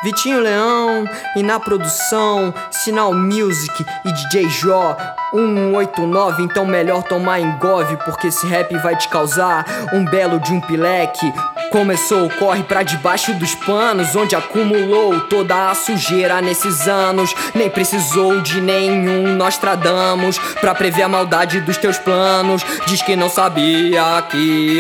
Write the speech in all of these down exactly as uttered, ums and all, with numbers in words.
Vitinho Leão e na produção Sinal Music e D J Jó um oito nove, então melhor tomar engove, porque esse rap vai te causar um belo de um pileque. Começou, corre pra debaixo dos panos, onde acumulou toda a sujeira nesses anos. Nem precisou de nenhum Nostradamus pra prever a maldade dos teus planos. Diz que não sabia, que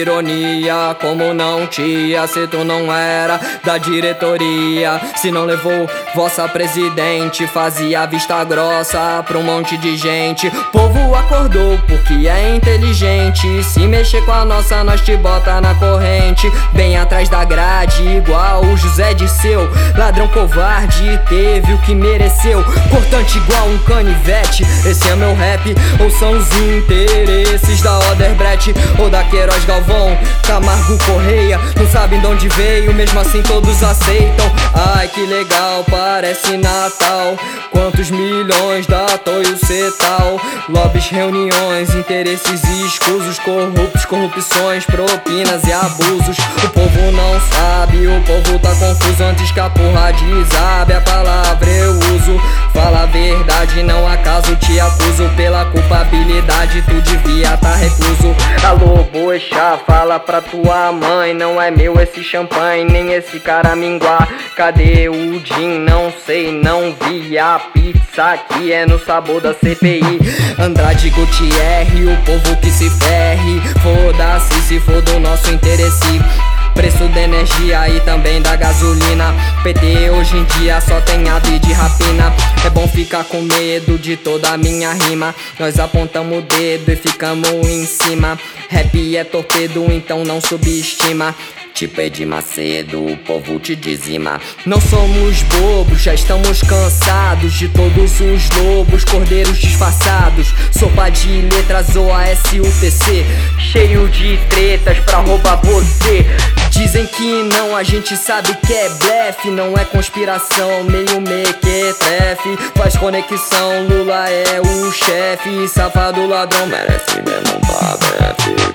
ironia, como não tinha, se tu não era da diretoria. Se não levou vossa presidente, fazia vista grossa pra um monte de gente. Povo acordou porque é inteligente, se mexer com a nossa nós te bota na corrente. Bem atrás da grade, igual o José Dirceu. Ladrão covarde, teve o que mereceu. Cortante igual um canivete, esse é meu rap. Ou são os interesses da Oderbrecht ou da Queiroz Galvão, Camargo Correia. Não sabem de onde veio, mesmo assim todos aceitam. Ai que legal, parece Natal. Quantos milhões dá Toyo Cetal? Lobbies, reuniões, interesses escusos, corruptos, corrupções, propinas e abusos. O povo não sabe, o povo tá confuso. Antes que a porra desabe, a palavra eu uso. Fala a verdade, não acaso te acuso. Pela culpabilidade tu devia tá recluso. Alô boxa, fala pra tua mãe, não é meu esse champanhe, nem esse caraminguá. Cadê o gin? Não sei, não vi. A pizza aqui é no sabor da C P I. Andrade Gutierre, o povo que se ferre. Foda-se se for do nosso interesse. Preço da energia e também da gasolina. P T hoje em dia só tem ave de rapina. É bom ficar com medo de toda a minha rima. Nós apontamos o dedo e ficamos em cima. Rap é torpedo, então não subestima. Tipo Edir Macedo, o povo te dizima. Não somos bobos, já estamos cansados de todos os lobos, cordeiros disfarçados. Sopa de letras O A S U T C, cheio de tretas pra roubar você. Dizem que não, a gente sabe que é blefe. Não é conspiração, meio mequetrefe. Faz conexão, Lula é o chefe. Safado ladrão merece mesmo um babete.